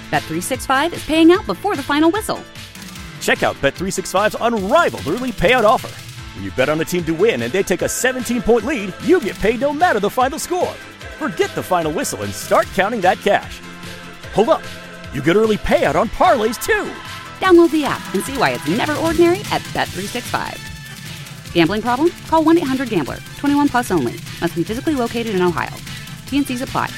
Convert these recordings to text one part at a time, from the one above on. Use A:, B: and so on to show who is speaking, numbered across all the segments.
A: Bet365 is paying out before the final whistle.
B: Check out Bet365's unrivaled early payout offer. When you bet on a team to win and they take a 17-point lead, you get paid no matter the final score. Forget the final whistle and start counting that cash. Hold up. You get early payout on parlays, too.
A: Download the app and see why it's never ordinary at Bet365. Gambling problem? Call 1-800-GAMBLER. 21 plus only. Must be physically located in Ohio. T&Cs apply.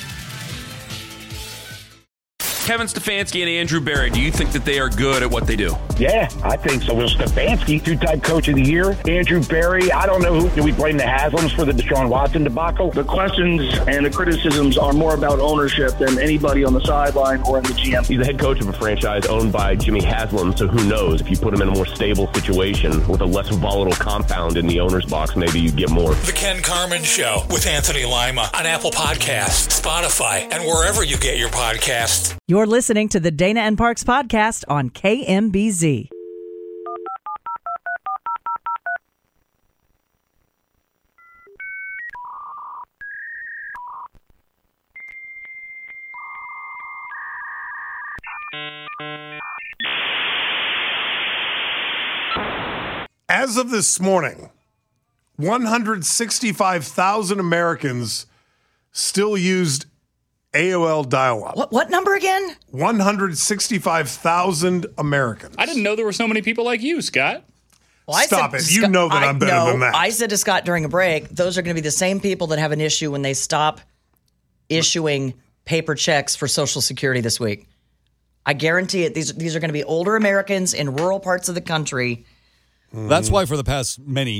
C: Kevin Stefanski and Andrew Berry, do you think that they are good at what they do?
D: Yeah, I think so. Well, Stefanski, two-time coach of the year. Andrew Berry, I don't know who. Do we blame the Haslams for the Deshaun Watson debacle?
E: The questions and the criticisms are more about ownership than anybody on the sideline or in the GM.
F: He's the head coach of a franchise owned by Jimmy Haslam, so who knows? If you put him in a more stable situation with a less volatile compound in the owner's box, maybe you get more.
G: The Ken Carman Show with Anthony Lima on Apple Podcasts, Spotify, and wherever you get your podcasts.
H: You're listening to the Dana and Parks podcast on KMBZ.
I: As of this morning, 165,000 Americans still used AOL dial-up.
J: What number again?
I: 165,000 Americans.
K: I didn't know there were so many people like you, Scott.
J: Well,
I: Stop it. You know that I'm better than that.
J: I said to Scott during a break, those are going to be the same people that have an issue when they stop issuing paper checks for Social Security this week. I guarantee it. These are going to be older Americans in rural parts of the country.
L: That's why for the past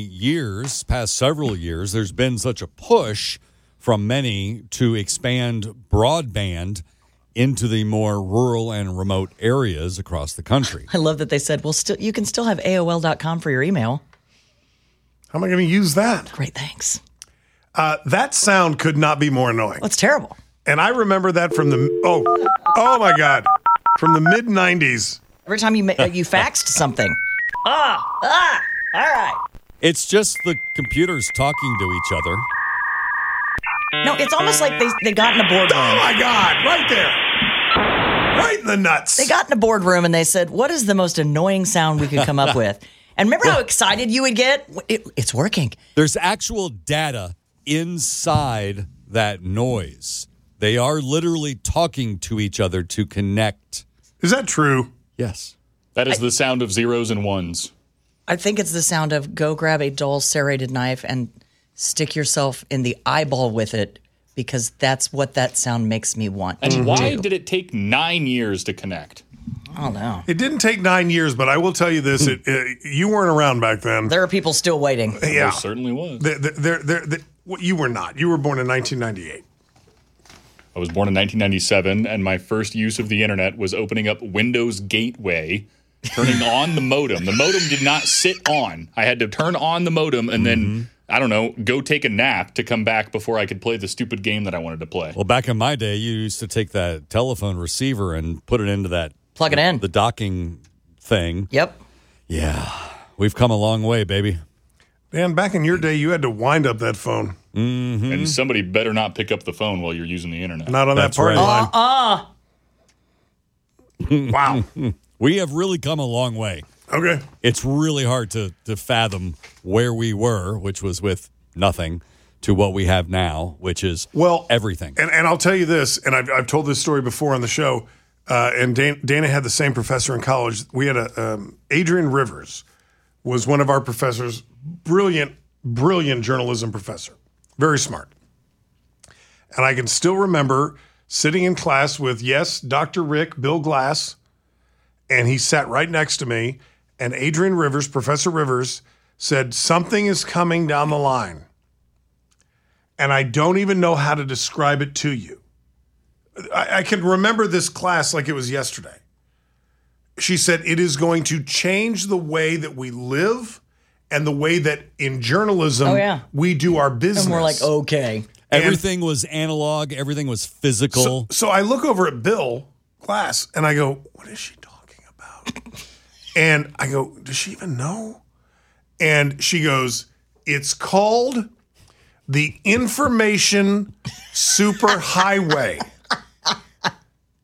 L: several years, there's been such a push from many to expand broadband into the more rural and remote areas across the country.
J: I love that they said, well, you can still have AOL.com for your email.
I: How am I going to use that?
J: Great, thanks.
I: That sound could not be more annoying.
J: Well, it's terrible.
I: And I remember that from oh my God, from the mid-'90s.
J: Every time you faxed something. All right.
L: It's just the computers talking to each other.
J: No, it's almost like they got in a boardroom.
I: Oh, my God, right there. Right in the nuts.
J: They got in a boardroom and they said, what is the most annoying sound we could come up with? And remember how excited you would get? It's working.
L: There's actual data inside that noise. They are literally talking to each other to connect.
I: Is that true?
L: Yes.
K: That is the sound of zeros and ones.
J: I think it's the sound of go grab a dull serrated knife and stick yourself in the eyeball with it, because that's what that sound makes me want.
K: And why did it take 9 years to connect?
J: I don't know.
I: It didn't take 9 years, but I will tell you this: you weren't around back then.
J: There are people still waiting.
I: Yeah,
K: There certainly was.
I: You were not. You were born in 1998.
K: I was born in 1997, and my first use of the internet was opening up Windows Gateway, turning on the modem. The modem did not sit on. I had to turn on the modem and then, I don't know, go take a nap to come back before I could play the stupid game that I wanted to play.
L: Well, back in my day, you used to take that telephone receiver and put it into that.
J: Plug it in.
L: The docking thing.
J: Yep.
L: Yeah. We've come a long way, baby.
I: Man, back in your day, you had to wind up that phone.
L: Mm-hmm.
K: And somebody better not pick up the phone while you're using the internet.
I: Not on that party line.
L: Wow. We have really come a long way.
I: Okay.
L: It's really hard to fathom where we were, which was with nothing, to what we have now, which is everything.
I: And I'll tell you this, and I've told this story before on the show, and Dana had the same professor in college. We had Adrian Rivers was one of our professors, brilliant journalism professor, very smart. And I can still remember sitting in class with, Dr. Rick, Bill Glass, and he sat right next to me, and Adrian Rivers, Professor Rivers, said, something is coming down the line. And I don't even know how to describe it to you. I can remember this class like it was yesterday. She said, it is going to change the way that we live and the way that in journalism we do our business.
J: And we're like, okay.
L: Everything was analog. Everything was physical.
I: So I look over at Bill Glass and I go, what is she talking about? And I go, does she even know? And she goes, it's called the Information Superhighway.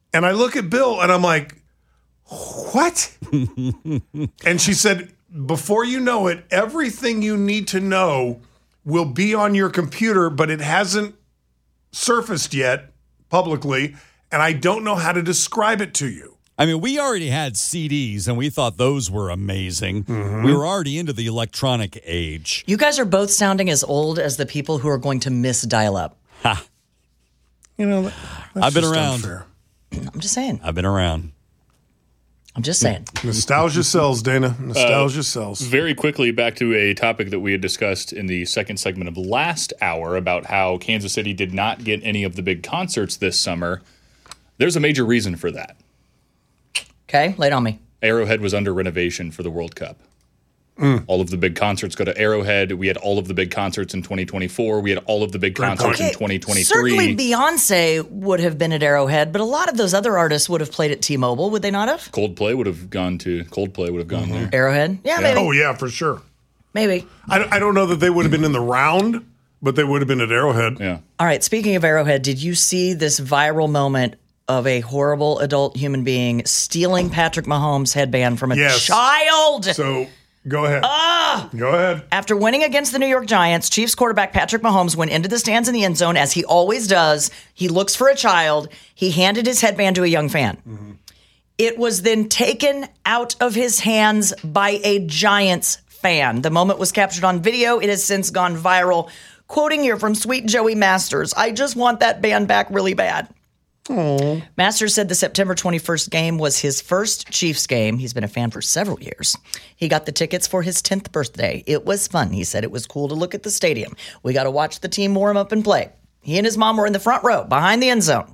I: And I look at Bill and I'm like, what? And she said, before you know it, everything you need to know will be on your computer, but it hasn't surfaced yet publicly, and I don't know how to describe it to you.
L: I mean, we already had CDs, and we thought those were amazing.
I: Mm-hmm.
L: We were already into the electronic age.
J: You guys are both sounding as old as the people who are going to miss dial-up.
L: Ha.
I: You know, that's
L: I've been
I: just
L: around.
I: unfair.
J: I'm just saying.
L: I've been around.
J: I'm just saying.
I: Nostalgia sells, Dana. Nostalgia sells.
K: Very quickly, back to a topic that we had discussed in the second segment of last hour about how Kansas City did not get any of the big concerts this summer. There's a major reason for that.
J: Okay, lay it on me.
K: Arrowhead was under renovation for the World Cup. All of the big concerts go to Arrowhead. We had all of the big concerts in 2024. We had all of the big concerts in 2023.
J: Certainly Beyonce would have been at Arrowhead, but a lot of those other artists would have played at T-Mobile, would they not have?
K: Coldplay would have gone there.
J: Arrowhead? Yeah, maybe.
I: Oh, yeah, for sure.
J: Maybe.
I: I don't know that they would have been in the round, but they would have been at Arrowhead.
K: Yeah.
J: All right, speaking of Arrowhead, did you see this viral moment of a horrible adult human being stealing Patrick Mahomes' headband from a child?
I: So go ahead. Go ahead.
J: After winning against the New York Giants, Chiefs quarterback Patrick Mahomes went into the stands in the end zone, as he always does. He looks for a child. He handed his headband to a young fan. Mm-hmm. It was then taken out of his hands by a Giants fan. The moment was captured on video. It has since gone viral. Quoting here from Sweet Joey Masters, "I just want that band back really bad."
I: Aww.
J: Masters said the September 21st game was his first Chiefs game. He's been a fan for several years. He got the tickets for his 10th birthday. It was fun. He said it was cool to look at the stadium. We got to watch the team warm up and play. He and his mom were in the front row behind the end zone.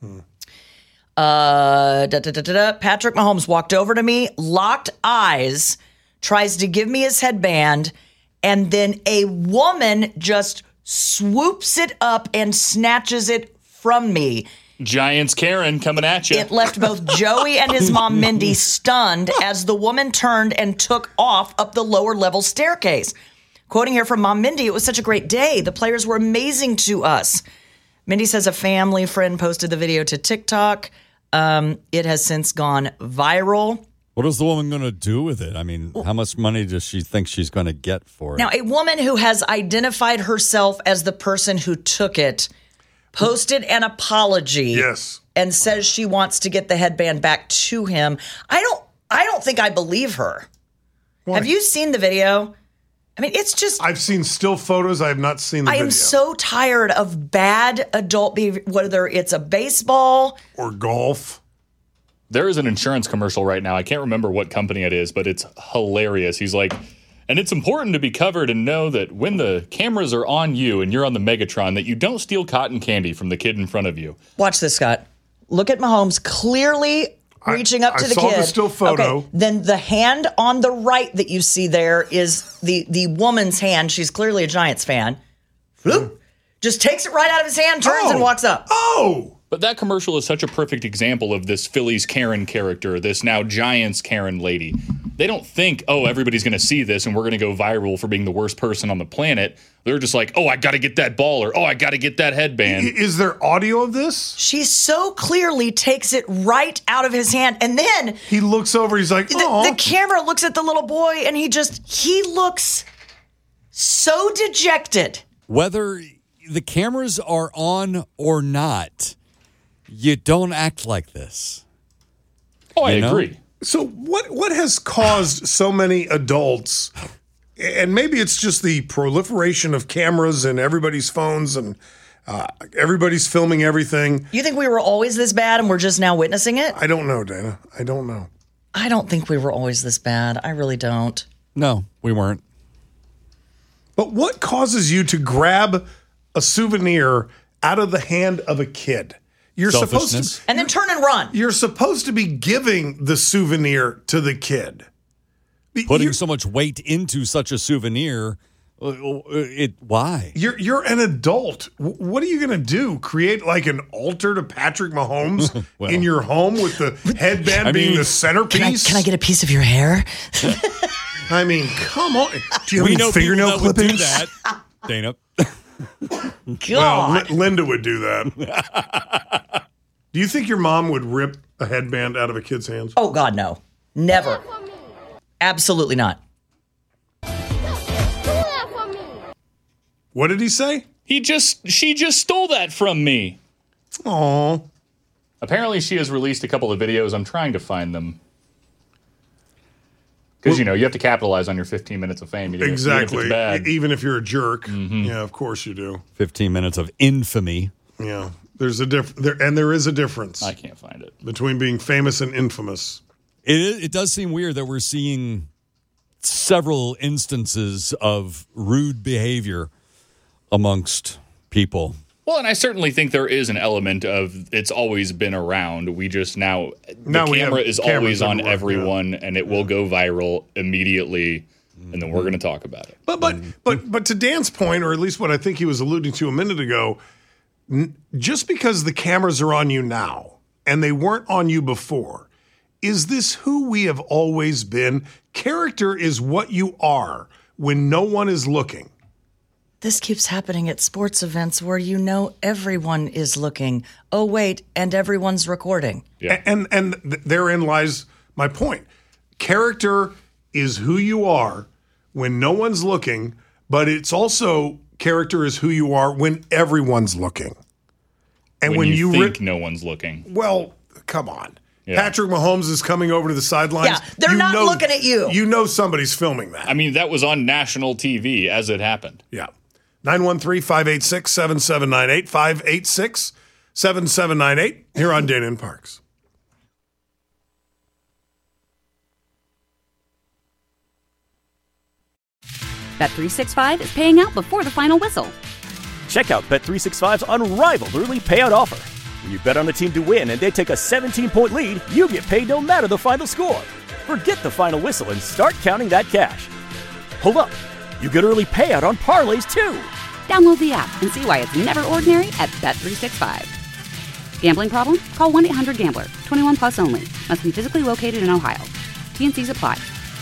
J: Patrick Mahomes walked over to me, locked eyes, tries to give me his headband, and then a woman just swoops it up and snatches it from me.
K: Giants Karen coming at you.
J: It left both Joey and his mom, Mindy, stunned as the woman turned and took off up the lower level staircase. Quoting here from Mom Mindy, "It was such a great day. The players were amazing to us." Mindy says a family friend posted the video to TikTok. It has since gone viral.
L: What is the woman going to do with it? I mean, how much money does she think she's going to get for it?
J: Now, a woman who has identified herself as the person who took it posted an apology and says she wants to get the headband back to him. I don't think I believe her.
I: Why?
J: Have you seen the video? I mean, it's just...
I: I've seen still photos. I have not seen the video.
J: I am so tired of bad adult behavior, whether it's a baseball
I: or golf.
K: There is an insurance commercial right now. I can't remember what company it is, but it's hilarious. He's like, "And it's important to be covered and know that when the cameras are on you and you're on the Megatron, that you don't steal cotton candy from the kid in front of you."
J: Watch this, Scott. Look at Mahomes clearly reaching up to the kid.
I: I saw the still photo.
J: Okay. Then the hand on the right that you see there is the woman's hand. She's clearly a Giants fan. Floop. Just takes it right out of his hand, turns and walks up.
K: But that commercial is such a perfect example of this Phillies Karen character, this now Giants Karen lady. They don't think, oh, everybody's going to see this and we're going to go viral for being the worst person on the planet. They're just like, oh, I got to get that ball, or oh, I got to get that headband.
I: Is there audio of this?
J: She so clearly takes it right out of his hand. And then
I: he looks over, he's like, oh.
J: The camera looks at the little boy and he looks so dejected.
L: Whether the cameras are on or not, you don't act like this.
K: Oh, I agree.
I: So what has caused so many adults, and maybe it's just the proliferation of cameras and everybody's phones and everybody's filming everything.
J: You think we were always this bad and we're just now witnessing it?
I: I don't know, Dana. I don't know.
J: I don't think we were always this bad. I really don't.
L: No, we weren't.
I: But what causes you to grab a souvenir out of the hand of a kid? You're supposed to,
J: and then turn and run.
I: You're supposed to be giving the souvenir to the kid.
L: Putting so much weight into such a souvenir, why?
I: You're an adult. What are you going to do? Create like an altar to Patrick Mahomes in your home with the headband being the centerpiece?
J: Can I get a piece of your hair?
I: I mean, come on. Do you have any fingernail clippings?
L: Do that, Dana.
J: God.
I: Well, Linda would do that. Do you think your mom would rip a headband out of a kid's hands?
J: Oh, God, no. Never. Absolutely not.
I: What did he say?
K: She just stole that from me.
I: Aww.
K: Apparently, she has released a couple of videos. I'm trying to find them. Because, you have to capitalize on your 15 minutes of fame.
I: Exactly.
K: Even if it's bad.
I: Even if you're a jerk. Mm-hmm. Yeah, of course you do.
L: 15 minutes of infamy.
I: Yeah. There's a there is a difference.
K: I can't find it.
I: Between being famous and infamous.
L: It does seem weird that we're seeing several instances of rude behavior amongst people.
K: Well, and I certainly think there is an element of it's always been around. We just now the camera is always on everyone, and it will go viral immediately, and then we're going to talk about it.
I: But to Dan's point, or at least what I think he was alluding to a minute ago, just because the cameras are on you now and they weren't on you before, is this who we have always been? Character is what you are when no one is looking.
J: This keeps happening at sports events where everyone is looking. Oh, wait, and everyone's recording.
I: Yeah. And therein lies my point. Character is who you are when no one's looking, but it's also character is who you are when everyone's looking. And when you
K: think no one's looking.
I: Well, come on.
K: Yeah.
I: Patrick Mahomes is coming over to the sidelines.
J: Yeah, they're not looking at you.
I: You know somebody's filming that.
K: I mean, that was on national TV as it happened.
I: Yeah. 913-586-7798, 586-7798, here on Dana and Parks.
A: Bet365 is paying out before the final whistle.
B: Check out Bet365's unrivaled early payout offer. When you bet on a team to win and they take a 17-point lead, you get paid no matter the final score. Forget the final whistle and start counting that cash. Hold up. You get early payout on parlays, too.
A: Download the app and see why it's never ordinary at Bet365. Gambling problem? Call 1-800-GAMBLER. 21 plus only. Must be physically located in Ohio. T&Cs apply.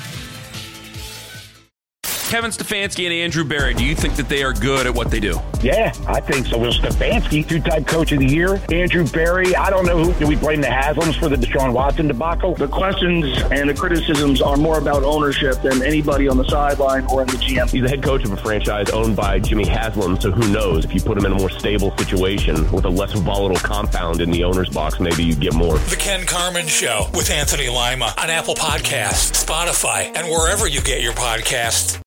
C: Kevin Stefanski and Andrew Berry, do you think that they are good at what they do?
D: Yeah, I think so. Will Stefanski, two-time coach of the year. Andrew Berry, I don't know who. Do we blame the Haslams for the Deshaun Watson debacle?
E: The questions and the criticisms are more about ownership than anybody on the sideline or in the GM.
F: He's the head coach of a franchise owned by Jimmy Haslam, so who knows? If you put him in a more stable situation with a less volatile compound in the owner's box, maybe you get more.
G: The Ken Carman Show with Anthony Lima on Apple Podcasts, Spotify, and wherever you get your podcasts.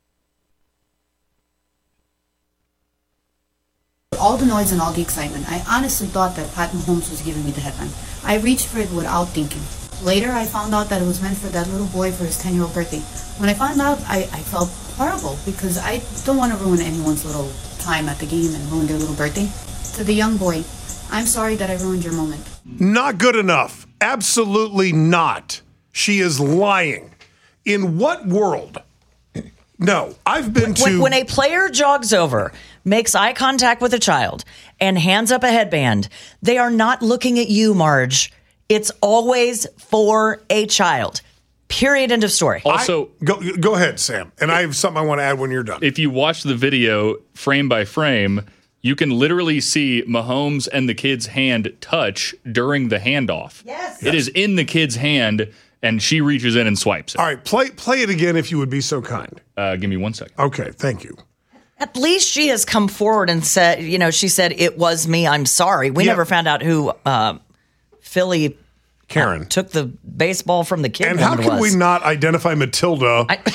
M: All the noise and all the excitement, I honestly thought that Pat Mahomes was giving me the headline. I reached for it without thinking. Later, I found out that it was meant for that little boy for his 10-year-old birthday. When I found out, I felt horrible because I don't want to ruin anyone's little time at the game and ruin their little birthday. To the young boy, I'm sorry that I ruined your moment.
I: Not good enough. Absolutely not. She is lying. In what world? No, I've been to...
J: When a player jogs over, makes eye contact with a child, and hands up a headband, they are not looking at you, Marge. It's always for a child. Period. End of story.
K: Also,
I: go ahead, Sam. And I have something I want to add when you're done.
K: If you watch the video frame by frame, you can literally see Mahomes and the kid's hand touch during the handoff.
J: Yes.
K: It is in the kid's hand, and she reaches in and swipes it.
I: All right, play it again if you would be so kind.
K: Give me 1 second.
I: Okay, thank you.
J: At least she has come forward and said, she said, it was me, I'm sorry. We never found out who Philly
I: Karen
J: took the baseball from the kid.
I: And how can we not identify Matilda?
M: I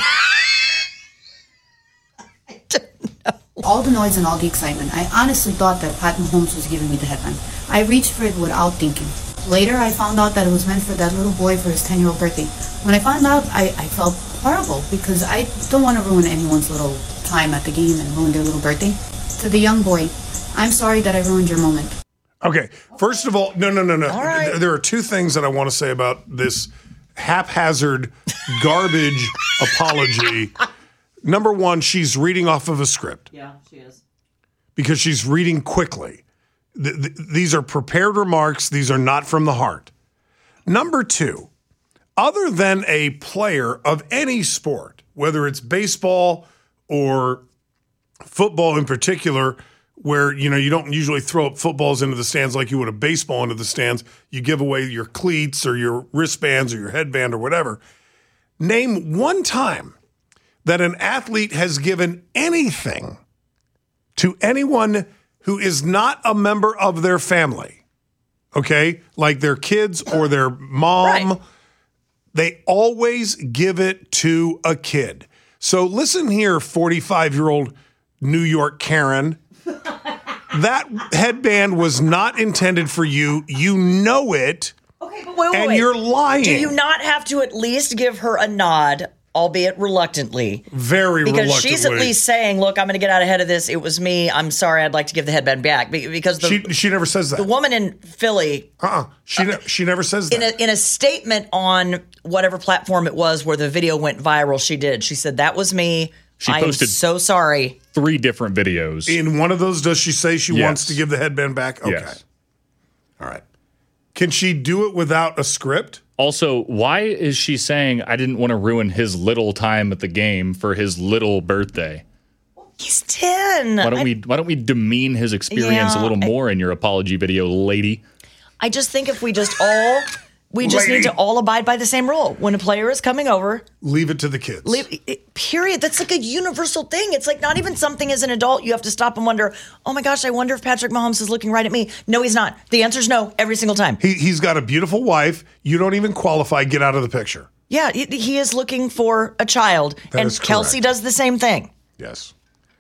M: don't know. All the noise and all the excitement, I honestly thought that Pat Mahomes was giving me the headline. I reached for it without thinking. Later, I found out that it was meant for that little boy for his 10-year-old birthday. When I found out, I felt horrible because I don't want to ruin anyone's little time at the game and ruin their little birthday. To the young boy, I'm sorry that I ruined your moment.
I: Okay, first of all, no.
J: All right.
I: There are two things that I want to say about this haphazard garbage apology. Number one, she's reading off of a script.
J: Yeah, she is.
I: Because she's reading quickly. These are prepared remarks. These are not from the heart. Number two, other than a player of any sport, whether it's baseball or football in particular, where, you don't usually throw up footballs into the stands like you would a baseball into the stands. You give away your cleats or your wristbands or your headband or whatever. Name one time that an athlete has given anything to anyone who is not a member of their family, okay? Like their kids or their mom. Right. They always give it to a kid. So listen here, 45-year-old New York Karen. That headband was not intended for you. You know it.
J: Okay, but wait.
I: And you're lying.
J: Do you not have to at least give her a nod, albeit reluctantly?
I: Very reluctantly.
J: Because she's at least saying, look, I'm going to get out ahead of this. It was me. I'm sorry. I'd like to give the headband back. Because
I: she never says that.
J: The woman in Philly.
I: She never says that.
J: In a statement on whatever platform it was where the video went viral, she did. She said, that was me. I am so sorry.
K: 3 different videos.
I: In one of those, does she say she wants to give the headband back? Okay.
K: Yes.
I: All right. Can she do it without a script?
K: Also, why is she saying, I didn't want to ruin his little time at the game for his little birthday?
J: He's 10.
K: Why don't we demean his experience a little more in your apology video, lady?
J: I just think if we just all... We just need to all abide by the same rule. When a player is coming over...
I: Leave it to the kids.
J: Period. That's like a universal thing. It's like not even something as an adult you have to stop and wonder, oh my gosh, I wonder if Patrick Mahomes is looking right at me. No, he's not. The answer is no every single time.
I: He's got a beautiful wife. You don't even qualify. Get out of the picture.
J: Yeah, he is looking for a child. And Kelsey does the same thing.
I: Yes.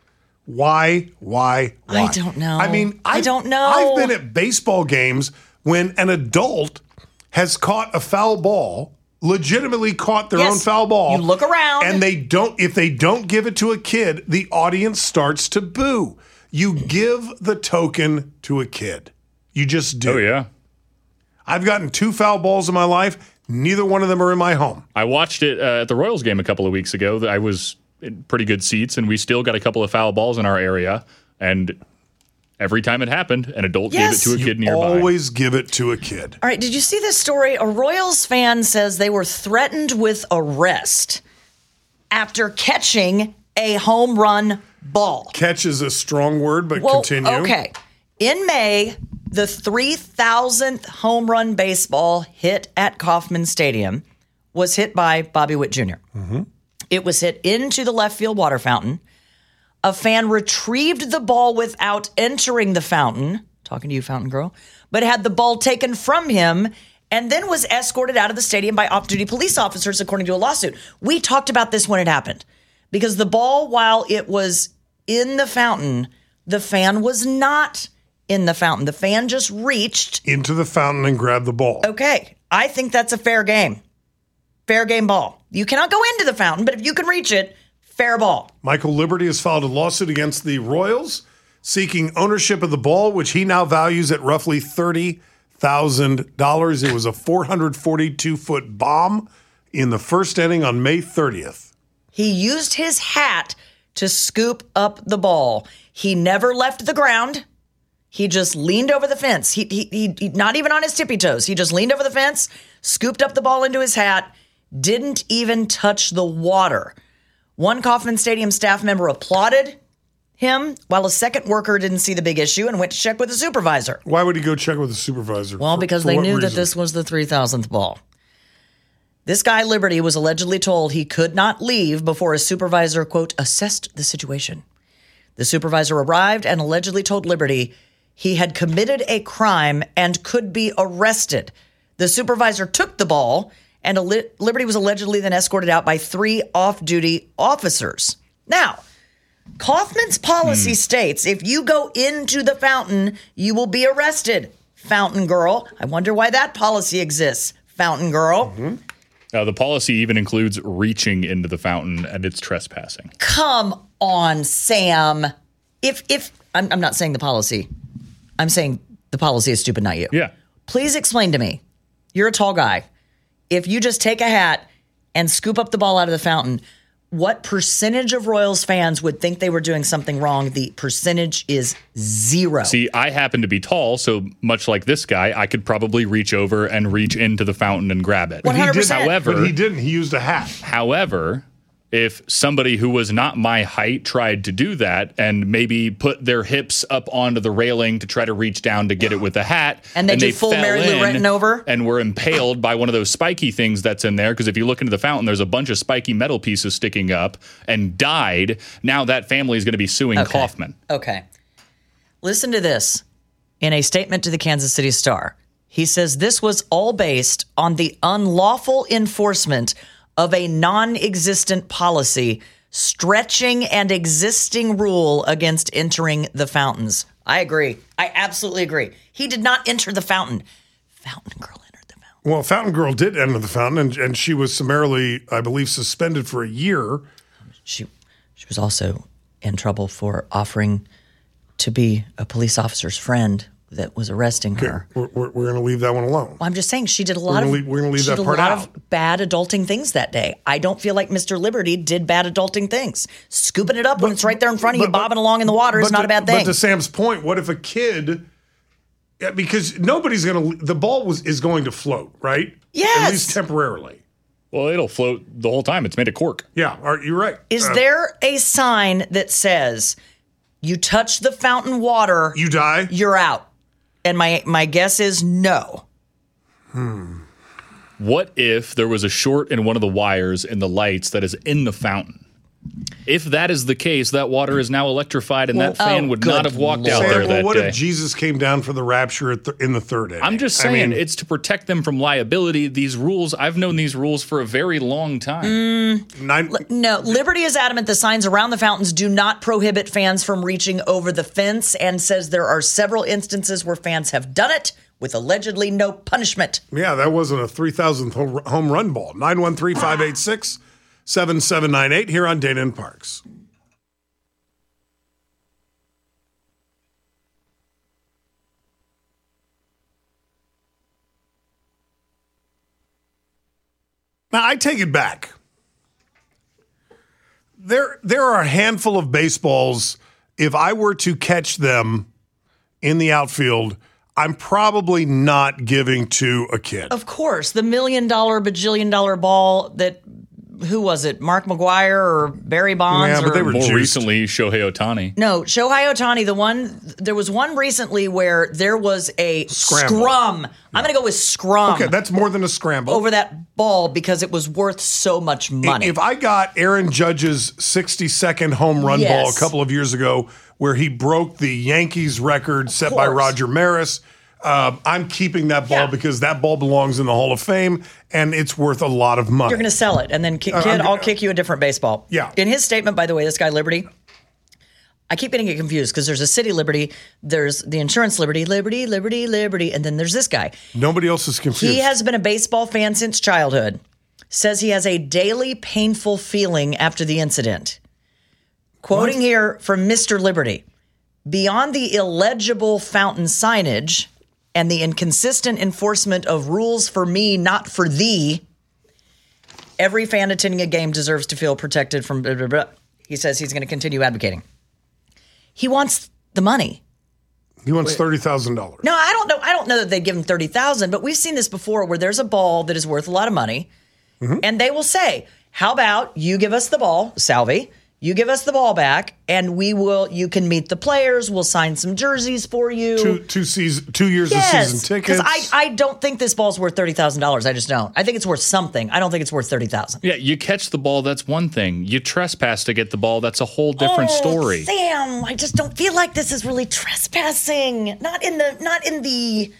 I: Why?
J: I don't know.
I: I mean,
J: I don't know.
I: I've been at baseball games when an adult has caught a foul ball, legitimately caught their own foul ball.
J: You look around.
I: And if they don't give it to a kid, the audience starts to boo. You give the token to a kid. You just do.
K: Oh, yeah.
I: I've gotten 2 foul balls in my life. Neither one of them are in my home.
K: I watched it at the Royals game a couple of weeks ago. I was in pretty good seats, and we still got a couple of foul balls in our area. And every time it happened, an adult gave it to a kid nearby.
I: Always give it to a kid.
J: All right, did you see this story? A Royals fan says they were threatened with arrest after catching a home run ball.
I: Catch is a strong word, but continue.
J: Okay. In May, the 3,000th home run baseball hit at Kauffman Stadium was hit by Bobby Witt Jr.
I: Mm-hmm.
J: It was hit into the left field water fountain. A fan retrieved the ball without entering the fountain, talking to you, fountain girl, but had the ball taken from him and then was escorted out of the stadium by off-duty police officers, according to a lawsuit. We talked about this when it happened because the ball, while it was in the fountain, the fan was not in the fountain. The fan just reached
I: into the fountain and grabbed the ball.
J: Okay. I think that's a fair game. Fair game ball. You cannot go into the fountain, but if you can reach it, fair ball.
I: Michael Liberty has filed a lawsuit against the Royals seeking ownership of the ball, which he now values at roughly $30,000. It was a 442-foot bomb in the first inning on May 30th.
J: He used his hat to scoop up the ball. He never left the ground. He just leaned over the fence. He not even on his tippy toes. He just leaned over the fence, scooped up the ball into his hat, didn't even touch the water. One Kauffman Stadium staff member applauded him, while a second worker didn't see the big issue and went to check with the supervisor.
I: Why would he go check with the supervisor?
J: Well, because they knew that this was the 3,000th ball. This guy, Liberty, was allegedly told he could not leave before a supervisor, quote, assessed the situation. The supervisor arrived and allegedly told Liberty he had committed a crime and could be arrested. The supervisor took the ball, and Liberty was allegedly then escorted out by 3 off-duty officers. Now, Kauffman's policy states if you go into the fountain, you will be arrested. Fountain girl. I wonder why that policy exists. Fountain girl.
I: Mm-hmm.
K: The policy even includes reaching into the fountain, and it's trespassing.
J: Come on, Sam. If I'm not saying the policy. I'm saying the policy is stupid, not you.
K: Yeah.
J: Please explain to me. You're a tall guy. If you just take a hat and scoop up the ball out of the fountain, what percentage of Royals fans would think they were doing something wrong? The percentage is 0.
K: See, I happen to be tall, so much like this guy, I could probably reach over and reach into the fountain and grab it.
J: 100%.
K: However,
I: but he didn't. He used a hat.
K: However, if somebody who was not my height tried to do that and maybe put their hips up onto the railing to try to reach down to get it with a hat.
J: And they did full Mary Lou Retton over?
K: And were impaled by one of those spiky things that's in there. Because if you look into the fountain, there's a bunch of spiky metal pieces sticking up and died. Now that family is going to be suing Kaufman.
J: Okay. Listen to this. In a statement to the Kansas City Star, he says this was all based on the unlawful enforcement of a non-existent policy stretching an existing rule against entering the fountains. I agree. I absolutely agree. He did not enter the fountain. Fountain Girl entered the fountain.
I: Well, Fountain Girl did enter the fountain, and she was summarily, I believe, suspended for a year.
J: She was also in trouble for offering to be a police officer's friend that was arresting her.
I: We're going to leave that one alone.
J: Well, I'm just saying she did a lot of bad adulting things that day. I don't feel like Mr. Liberty did bad adulting things. Scooping it up when it's right there in front of you, bobbing along in the water is not a bad thing.
I: But to Sam's point, what if a kid? Yeah, because nobody's going to. The ball is going to float, right?
J: Yes,
I: at least temporarily.
K: Well, it'll float the whole time. It's made of cork.
I: Yeah, you're right.
J: Is there a sign that says you touch the fountain water,
I: you die,
J: you're out? And my guess is no.
K: What if there was a short in one of the wires in the lights that is in the fountain? If that is the case, that water is now electrified, and that fan would not have walked out there that day.
I: What if Jesus came down for the rapture in the third inning?
K: I'm just saying, it's to protect them from liability. These rules, I've known these rules for a very long time.
J: No, Liberty is adamant the signs around the fountains do not prohibit fans from reaching over the fence, and says there are several instances where fans have done it with allegedly no punishment.
I: Yeah, that wasn't a 3,000th home run ball. 913-586-7798 here on Dana and Parks. Now, I take it back. There are a handful of baseballs, if I were to catch them in the outfield, I'm probably not giving to a kid.
J: Of course, the $1 million, bajillion dollar ball that, who was it? Mark McGwire or Barry Bonds?
I: Yeah, but they were
K: more recently Shohei Ohtani.
J: No, Shohei Ohtani. There was one recently where there was a scrum. I'm going to go with scrum.
I: Okay, that's more than a scramble.
J: Over that ball because it was worth so much money.
I: If I got Aaron Judge's 60-second home run ball a couple of years ago where he broke the Yankees record set by Roger Maris, I'm keeping that ball because that ball belongs in the Hall of Fame and it's worth a lot of money.
J: You're going to sell it and then, kid, I'll kick you a different baseball.
I: Yeah.
J: In his statement, by the way, this guy Liberty, I keep getting it confused because there's a city Liberty, there's the insurance Liberty, and then there's this guy.
I: Nobody else is confused.
J: He has been a baseball fan since childhood. Says he has a daily painful feeling after the incident. Quoting here from Mr. Liberty, beyond the illegible fountain signage and the inconsistent enforcement of rules for me, not for thee, every fan attending a game deserves to feel protected from blah, blah, blah. He says he's going to continue advocating. He wants the money.
I: He wants $30,000.
J: No, I don't know that they give him $30,000, but we've seen this before where there's a ball that is worth a lot of money, and they will say, how about you give us the ball, Salvi, you give us the ball back, and you can meet the players, we'll sign some jerseys for you.
I: 2 years of season tickets.
J: Because I don't think this ball's worth $30,000. I just don't. I think it's worth something. I don't think it's worth $30,000.
K: Yeah, you catch the ball, that's one thing. You trespass to get the ball, that's a whole different story.
J: Sam, I just don't feel like this is really trespassing. Not in the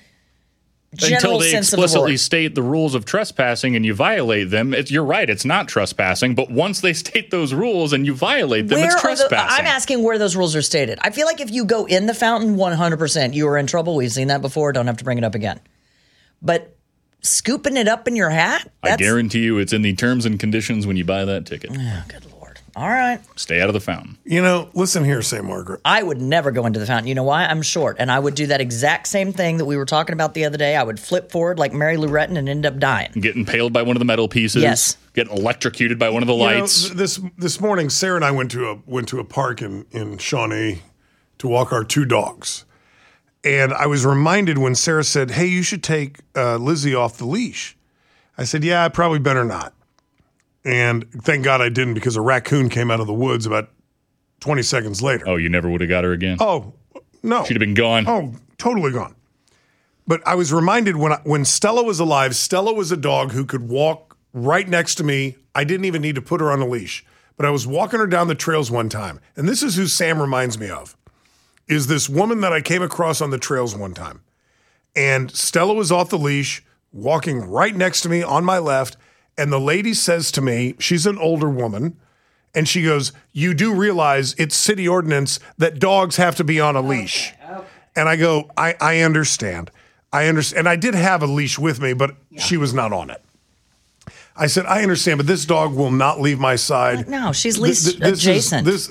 K: until they
J: sense of the
K: explicitly
J: word.
K: state the rules of trespassing and you violate them, you're right, it's not trespassing. But once they state those rules and you violate them, it's trespassing.
J: I'm asking where those rules are stated. I feel like if you go in the fountain, 100%, you are in trouble. We've seen that before. Don't have to bring it up again. But scooping it up in your hat?
K: I guarantee you it's in the terms and conditions when you buy that ticket.
J: Oh, good Lord. All right.
K: Stay out of the fountain.
I: You know, listen here, St. Margaret.
J: I would never go into the fountain. You know why? I'm short, and I would do that exact same thing that we were talking about the other day. I would flip forward like Mary Lou Retton and end up dying.
K: Get impaled by one of the metal pieces.
J: Yes.
K: Get electrocuted by one of the lights.
I: This morning, Sarah and I went to a park in Shawnee to walk our 2 dogs. And I was reminded when Sarah said, hey, you should take Lizzie off the leash. I said, yeah, I probably better not. And thank God I didn't, because a raccoon came out of the woods about 20 seconds later.
K: Oh, you never would have got her again?
I: Oh, no.
K: She'd have been gone.
I: Oh, totally gone. But I was reminded when Stella was alive, Stella was a dog who could walk right next to me. I didn't even need to put her on a leash. But I was walking her down the trails one time, and this is who Sam reminds me of, is this woman that I came across on the trails one time. And Stella was off the leash, walking right next to me on my left, and the lady says to me, she's an older woman, and she goes, "You do realize it's city ordinance that dogs have to be on a leash." Okay. And I go, I understand. And I did have a leash with me, but she was not on it. I said, I understand, but this dog will not leave my side.
J: No, she's leash adjacent.
I: This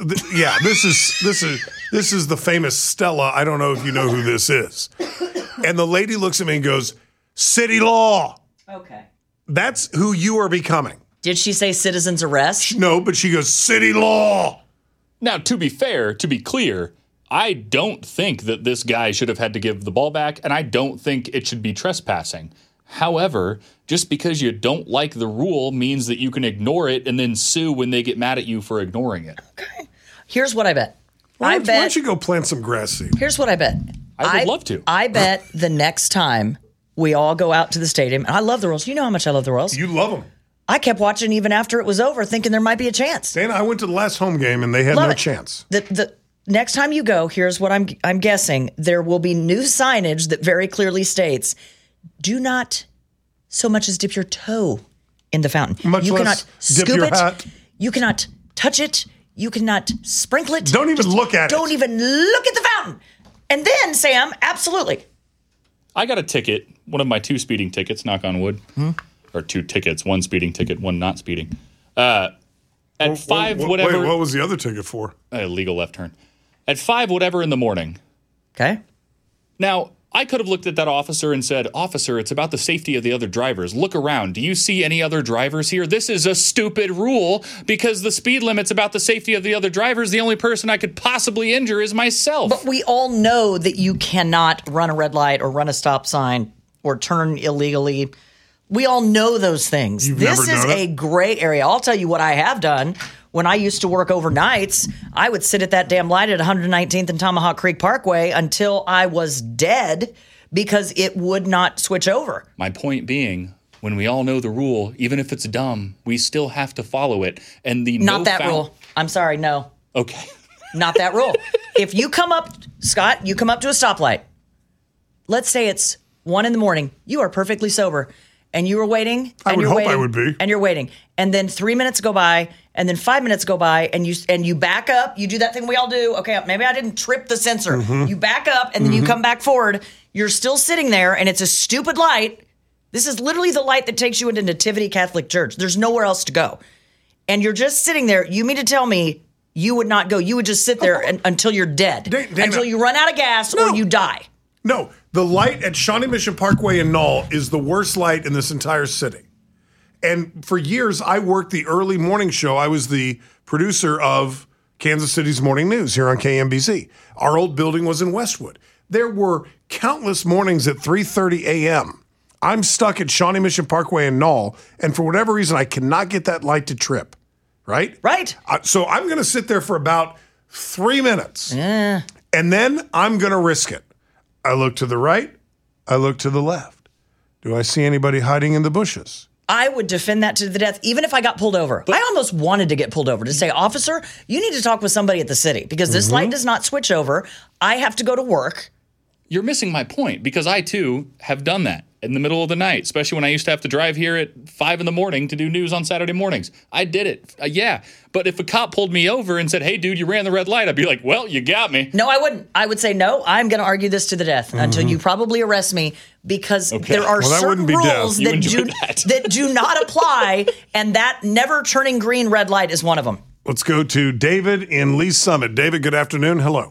I: is the famous Stella. I don't know if you know who this is. And the lady looks at me and goes, "City law."
J: Okay.
I: That's who you are becoming.
J: Did she say citizen's arrest?
I: No, but she goes, "City law."
K: Now, to be fair, to be clear, I don't think that this guy should have had to give the ball back, and I don't think it should be trespassing. However, just because you don't like the rule means that you can ignore it and then sue when they get mad at you for ignoring it.
J: Okay. Here's what I bet.
I: Why don't you go plant some grass seed?
J: Here's what I bet.
K: I would love to.
J: I bet the next time we all go out to the stadium, and I love the Royals. You know how much I love the Royals.
I: You love them.
J: I kept watching even after it was over, thinking there might be a chance.
I: Dana, I went to the last home game, and they had no chance.
J: The next time you go, here's what I'm guessing. There will be new signage that very clearly states, do not so much as dip your toe in the fountain.
I: Much
J: you
I: less
J: cannot
I: dip your hat.
J: You cannot touch it. You cannot sprinkle it.
I: Don't even look at it.
J: Don't even look at the fountain. And then, Sam, absolutely.
K: I got a ticket, one of my 2 speeding tickets, knock on wood. Or 2 tickets, 1 speeding ticket, 1 not speeding. At 5 whatever.
I: Wait, what was the other ticket for?
K: Legal left turn. At 5 whatever in the morning.
J: Okay.
K: Now, I could have looked at that officer and said, "Officer, it's about the safety of the other drivers. Look around. Do you see any other drivers here? This is a stupid rule because the speed limit's about the safety of the other drivers. The only person I could possibly injure is myself."
J: But we all know that you cannot run a red light or run a stop sign or turn illegally. We all know those things. This is a gray area. I'll tell you what I have done. When I used to work overnights, I would sit at that damn light at 119th and Tomahawk Creek Parkway until I was dead because it would not switch over.
K: My point being, when we all know the rule, even if it's dumb, we still have to follow it. And the
J: Not that rule. I'm sorry, no.
K: Okay.
J: Not that rule. If you come up, Scott, you come up to a stoplight. Let's say it's 1 a.m. You are perfectly sober. And you were waiting.
I: I would hope I would be.
J: And you're waiting. And then 3 minutes go by, and then 5 minutes go by, and you back up. You do that thing we all do. Okay, maybe I didn't trip the sensor. You back up, and then you come back forward. You're still sitting there, and it's a stupid light. This is literally the light that takes you into Nativity Catholic Church. There's nowhere else to go. And you're just sitting there. You mean to tell me you would not go? You would just sit there until you're dead.
I: Dana,
J: until you run out of gas or you die.
I: No, the light at Shawnee Mission Parkway in Knoll is the worst light in this entire city. And for years, I worked the early morning show. I was the producer of Kansas City's Morning News here on KMBZ. Our old building was in Westwood. There were countless mornings at 3:30 a.m. I'm stuck at Shawnee Mission Parkway in Knoll, and for whatever reason, I cannot get that light to trip, right?
J: Right.
I: So I'm going to sit there for about 3 minutes, and then I'm going to risk it. I look to the right. I look to the left. Do I see anybody hiding in the bushes?
J: I would defend that to the death, even if I got pulled over. I almost wanted to get pulled over to say, "Officer, you need to talk with somebody at the city because this light does not switch over. I have to go to work."
K: You're missing my point because I, too, have done that in the middle of the night, especially when I used to have to drive here at 5 a.m. to do news on Saturday mornings. I did it. Yeah. But if a cop pulled me over and said, "Hey, dude, you ran the red light," I'd be like, "Well, you got me."
J: No, I wouldn't. I would say, no, I'm going to argue this to the death until you probably arrest me because there are certain rules that do not apply, and that never turning green red light is one of them.
I: Let's go to David in Lee Summit. David, good afternoon. Hello.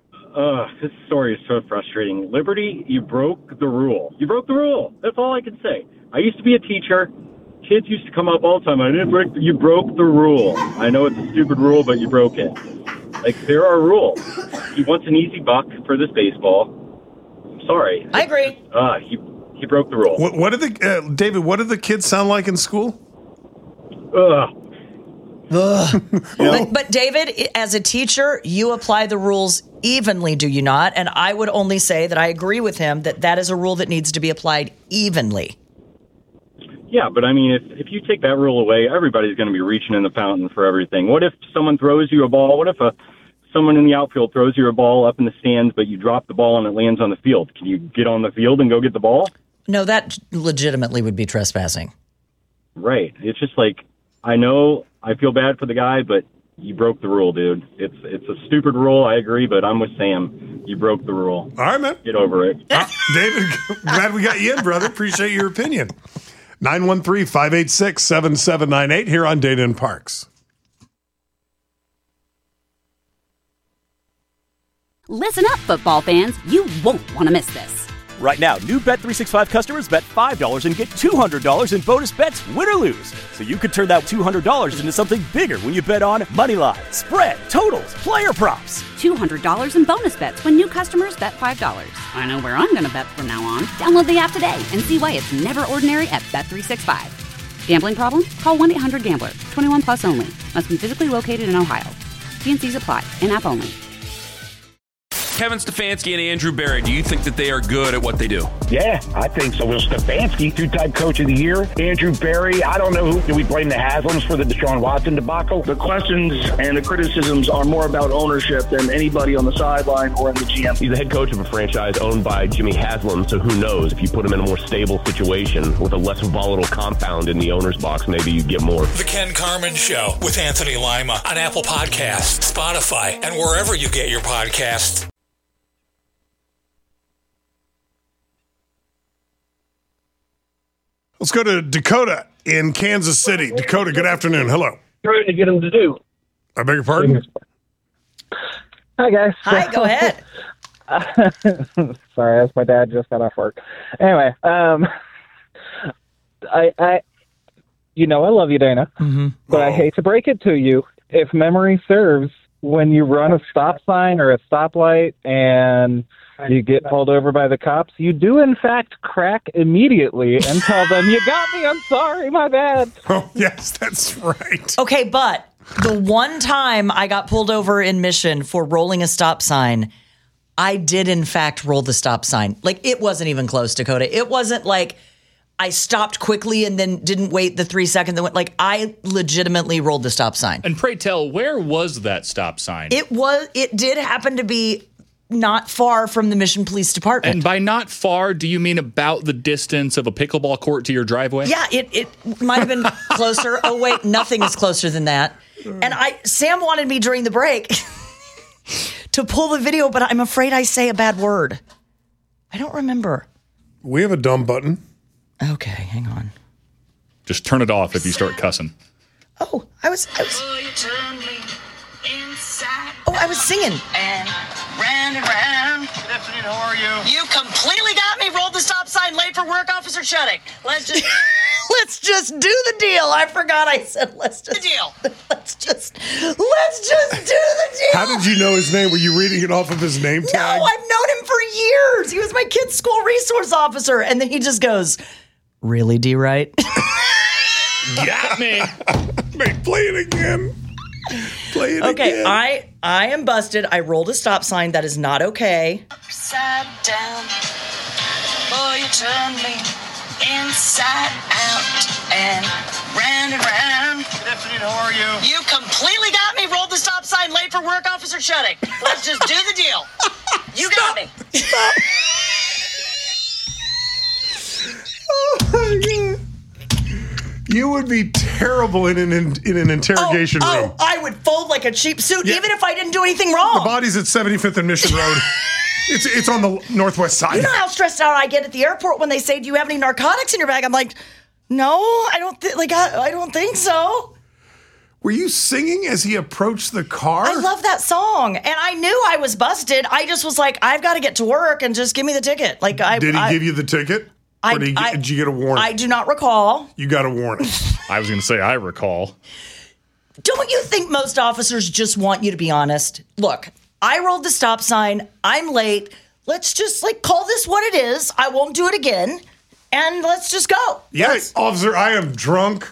N: This story is so frustrating. Liberty, you broke the rule. You broke the rule. That's all I can say. I used to be a teacher. Kids used to come up all the time. You broke the rule. I know it's a stupid rule, but you broke it. Like, there are rules. He wants an easy buck for this baseball. I'm sorry.
J: I agree.
N: He broke the rule.
I: What did David, what did the kids sound like in school?
J: But David, as a teacher, you apply the rules evenly, do you not? And I would only say that I agree with him that is a rule that needs to be applied evenly.
N: Yeah, but I mean, if you take that rule away, everybody's going to be reaching in the fountain for everything. What if someone throws you a ball? What if someone in the outfield throws you a ball up in the stands, but you drop the ball and it lands on the field? Can you get on the field and go get the ball?
J: No, that legitimately would be trespassing.
N: Right. It's just like, I know I feel bad for the guy, but you broke the rule, dude. It's a stupid rule. I agree, but I'm with Sam. You broke the rule.
I: All right, man.
N: Get over it.
I: David, glad we got you in, brother. Appreciate your opinion. 913-586-7798 here on Dana and Parks.
A: Listen up, football fans. You won't want to miss this.
B: Right now, new Bet365 customers bet $5 and get $200 in bonus bets, win or lose. So you could turn that $200 into something bigger when you bet on money line, spread, totals, player props.
A: $200 in bonus bets when new customers bet $5. I know where I'm going to bet from now on. Download the app today and see why it's never ordinary at Bet365. Gambling problem? Call 1-800-GAMBLER. 21 plus only. Must be physically located in Ohio. T&Cs apply. In-app only.
C: Kevin Stefanski and Andrew Berry, do you think that they are good at what they do?
D: Yeah, I think so. Will Stefanski, two-time coach of the year. Andrew Berry, I don't know do we blame the Haslams for the Deshaun Watson debacle?
E: The questions and the criticisms are more about ownership than anybody on the sideline or in the GM.
F: He's the head coach of a franchise owned by Jimmy Haslam, so who knows? If you put him in a more stable situation with a less volatile compound in the owner's box, maybe you get more.
G: The Ken Carman Show with Anthony Lima on Apple Podcasts, Spotify, and wherever you get your podcasts.
I: Let's go to Dakota in Kansas City. Dakota, good afternoon. Hello.
O: Trying to get him to do.
I: I beg your pardon?
O: Hi, guys.
J: Hi, go ahead.
O: Sorry, that's my dad just got off work. Anyway, I love you, Dana, but I hate to break it to you. If memory serves, when you run a stop sign or a stoplight and you get pulled over by the cops, you do, in fact, crack immediately and tell them, you got me, I'm sorry, my bad.
I: Oh, yes, that's right.
J: Okay, but the one time I got pulled over in Mission for rolling a stop sign, I did, in fact, roll the stop sign. Like, it wasn't even close, Dakota. It wasn't like I stopped quickly and then didn't wait the 3 seconds. Like, I legitimately rolled the stop sign.
K: And pray tell, where was that stop sign?
J: It did happen to be not far from the Mission Police Department.
K: And by not far, do you mean about the distance of a pickleball court to your driveway?
J: Yeah, it might have been closer. Oh, wait, nothing is closer than that. And Sam wanted me during the break to pull the video, but I'm afraid I say a bad word. I don't remember.
I: We have a dumb button.
J: Okay, hang on.
K: Just turn it off if you start cussing.
J: Oh, I was singing.
P: And round. Good afternoon, how are you? You completely got me. Rolled the stop sign, late for work, Officer Shutting. Let's just
J: do the deal. I forgot I said let's just do the deal. Let's just do the deal.
I: How did you know his name? Were you reading it off of his name tag?
J: No, I've known him for years. He was my kid's school resource officer. And then he just goes, really, D-Right?
K: Got me.
I: Play it again. Play it again.
J: Okay, I am busted. I rolled a stop sign. That is not okay.
P: upside down. Boy, you turn me inside out and round. Good afternoon, how are you? You completely got me. Rolled the stop sign, late for work, Officer Shutting. Let's just do the deal. You got me.
J: Stop.
I: Oh my God. You would be terrible in an interrogation room.
J: Oh, I would fold like a cheap suit, even if I didn't do anything wrong.
I: The body's at 75th and Mission Road. It's on the northwest side.
J: You know how stressed out I get at the airport when they say, "Do you have any narcotics in your bag?" I'm like, "No, I don't. I don't think so."
I: Were you singing as he approached the car?
J: I love that song, and I knew I was busted. I just was like, "I've got to get to work, and just give me the ticket." Like,
I: did he give you the ticket? Or did you get a warning?
J: I do not recall.
I: You got a warning.
K: I was going to say, I recall.
J: Don't you think most officers just want you to be honest? Look, I rolled the stop sign. I'm late. Let's just call this what it is. I won't do it again. And let's just go.
I: Yeah, officer, I am drunk.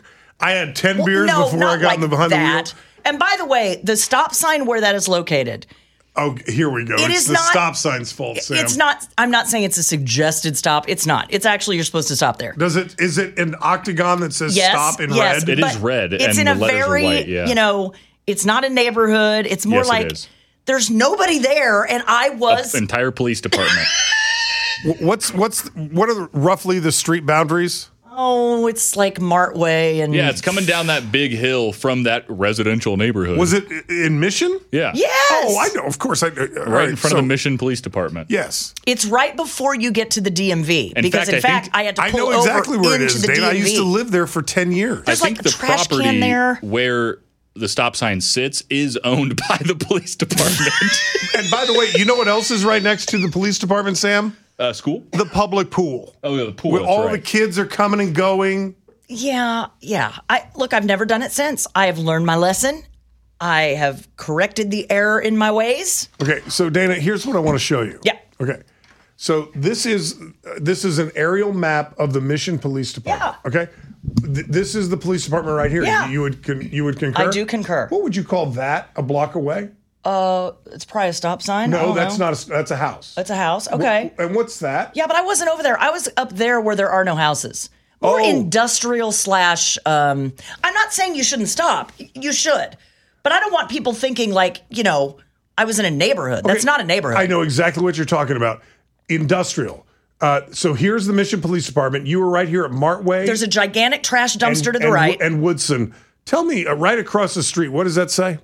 I: I had 10 beers before I got in the behind the wheel.
J: And by the way, the stop sign where that is located.
I: Oh, here we go. It's the stop sign's fault, Sam.
J: It's not. I'm not saying it's a suggested stop. It's not. It's actually you're supposed to stop there.
I: Is it an octagon that says stop in red?
K: It is red.
J: It's
K: and
J: in
K: the
J: a very,
K: white, yeah.
J: It's not a neighborhood. It's more like there's nobody there, and I was
K: entire police department.
I: What are roughly the street boundaries?
J: Oh, it's like Martway and
K: it's coming down that big hill from that residential neighborhood.
I: Was it in Mission?
K: Yeah.
J: Yes.
I: Oh, I know. Of course.
K: Right in front of the Mission Police Department.
I: Yes.
J: It's right before you get to the DMV. Because in fact, I had to pull over
I: I know exactly where it
J: into
I: is,
J: the
I: Dana.
J: DMV.
I: I used to live there for 10 years.
J: There's
K: I think
J: like a
K: the
J: trash
K: property
J: can there.
K: where the stop sign sits is owned by the police department.
I: And by the way, you know what else is right next to the police department, Sam?
K: School?
I: The public pool.
K: Oh, yeah, the pool.
I: Where all the kids are coming and going.
J: Yeah. I've never done it since. I have learned my lesson. I have corrected the error in my ways.
I: Okay, so Dana, here's what I want to show you.
J: Yeah.
I: Okay. So this is an aerial map of the Mission Police Department. Yeah. Okay. This is the police department right here.
J: Yeah.
I: You would concur?
J: I do concur.
I: What would you call that? A block away?
J: It's probably a stop sign.
I: No, that's not. That's a house.
J: That's a house. Okay.
I: And what's that?
J: Yeah, but I wasn't over there. I was up there where there are no houses. Or industrial / I'm not saying you shouldn't stop. You should. But I don't want people thinking like, I was in a neighborhood. Okay. That's not a neighborhood.
I: I know exactly what you're talking about. Industrial. So here's the Mission Police Department. You were right here at Martway.
J: There's a gigantic trash dumpster to the right.
I: And Woodson. Tell me, right across the street, what does that say?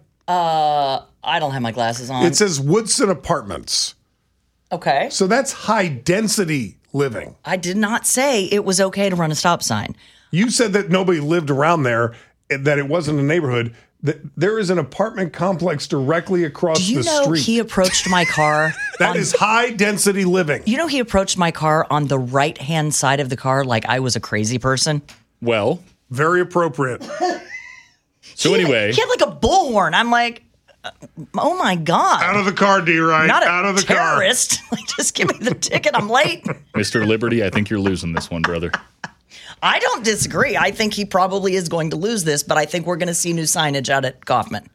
J: I don't have my glasses on.
I: It says Woodson Apartments.
J: Okay.
I: So that's high density living.
J: I did not say it was okay to run a stop sign.
I: You said that nobody lived around there, that it wasn't a neighborhood. That there is an apartment complex directly across the street.
J: Do you know he approached my car?
I: That is high density living.
J: You know he approached my car on the right-hand side of the car like I was a crazy person?
K: Well.
I: Very appropriate.
K: So anyway.
J: He had like a bullhorn. I'm like, oh my God.
I: Out of the car, D-Right.
J: Not
I: out of the
J: terrorist. Like, just give me the ticket. I'm late.
K: Mr. Liberty, I think you're losing this one, brother.
J: I don't disagree. I think he probably is going to lose this, but I think we're going to see new signage out at Kaufman.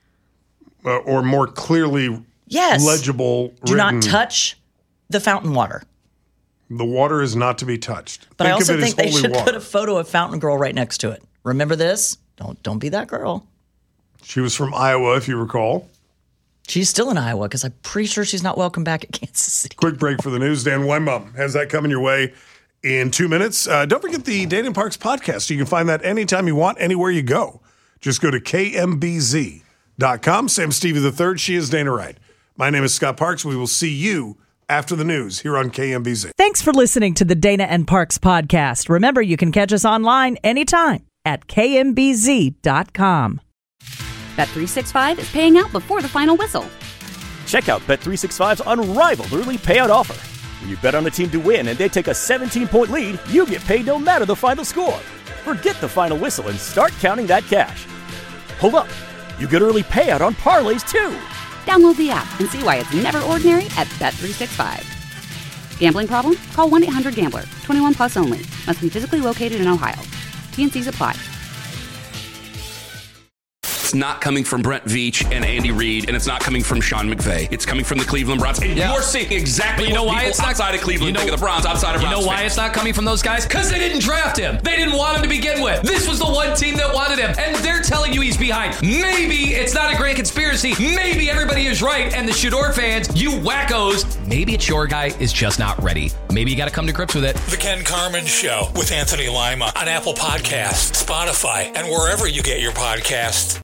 I: Or more clearly legible.
J: Do not touch the fountain water.
I: The water is not to be touched.
J: But I also think they should put a photo of Fountain Girl right next to it. Remember this? Don't be that girl.
I: She was from Iowa, if you recall.
J: She's still in Iowa because I'm pretty sure she's not welcome back at Kansas City.
I: Quick break for the news. Dan Weinbaum has that coming your way in 2 minutes. Don't forget the Dana and Parks podcast. You can find that anytime you want, anywhere you go. Just go to kmbz.com. Sam Stevie III. She is Dana Wright. My name is Scott Parks. We will see you after the news here on KMBZ.
H: Thanks for listening to the Dana and Parks podcast. Remember, you can catch us online anytime at kmbz.com.
A: Bet365 is paying out before the final whistle.
B: Check out Bet365's unrivaled early payout offer. When you bet on a team to win and they take a 17-point lead, you get paid no matter the final score. Forget the final whistle and start counting that cash. Hold up. You get early payout on parlays, too.
A: Download the app and see why it's never ordinary at Bet365. Gambling problem? Call 1-800-GAMBLER. 21 plus only. Must be physically located in Ohio. T&Cs apply.
C: It's not coming from Brent Veach and Andy Reid, and it's not coming from Sean McVay. It's coming from the Cleveland Browns. And you're seeing exactly what people outside of Cleveland think of the Browns, outside of Browns.
Q: You know why it's not coming from those guys? Because they didn't draft him. They didn't want him to begin with. This was the one team that wanted him, and they're telling you he's behind. Maybe it's not a grand conspiracy. Maybe everybody is right, and the Shador fans, you wackos, maybe it's your guy is just not ready. Maybe you got to come to grips with it.
G: The Ken Carman Show with Anthony Lima on Apple Podcasts, Spotify, and wherever you get your podcasts.